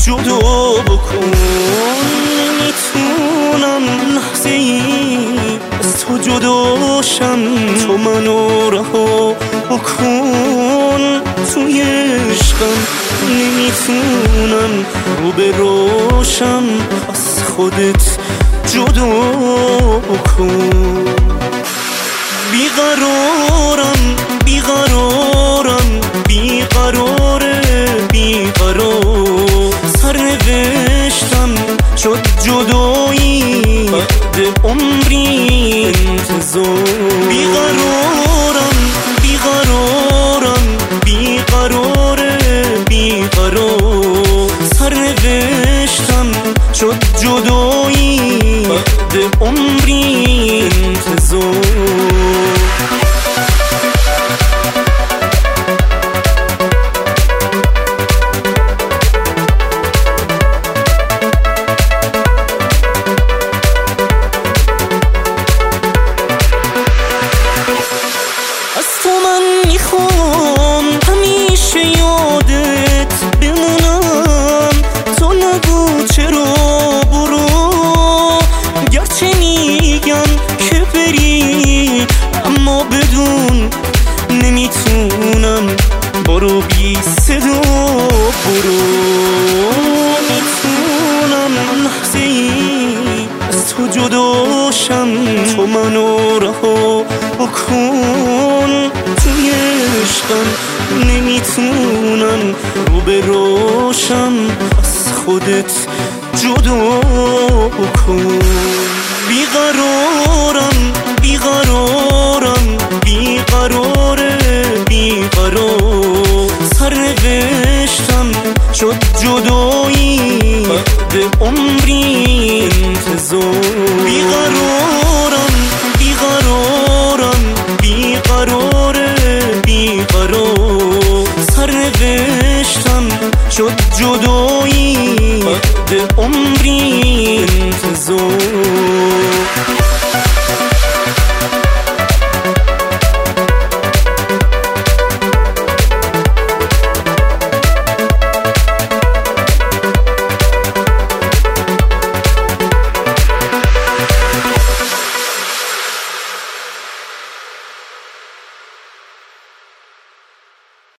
جدا بکن. نمیتونم لحظه ای از تو جداشم، تو منو رها بکن توی عشقم. نمیتونم رو به روشم از خودت جدا بکن. بیقرارم بیقرارم بیقراره بیقرار، سرنوشتم شد جدایی بعد عمری انتظار. بیقرارم بیقرارم بیقراره بیقرار، سرنوشتم شد جدایی بعد عمری انتظار. میخوام همیشه یادت بمونم، تو نگو چرا برو، گرچه میگن که بری اما بدون نمیتونم، برو بی صدا برو. میتونم لحظه ای از تو جداشم، تو منو رها بکن توی عشقم. نمیتونم رو به روشم از خودت جدا بکن. بیقرارم بیقرارم بیقراره بیقرار، سرنوشتم شد جدایی بعد عمری انتظار. بیقرارم بیقرارم بیقراره بیقرار، سرنوشتم شد جدایی بعد عمری انتظار.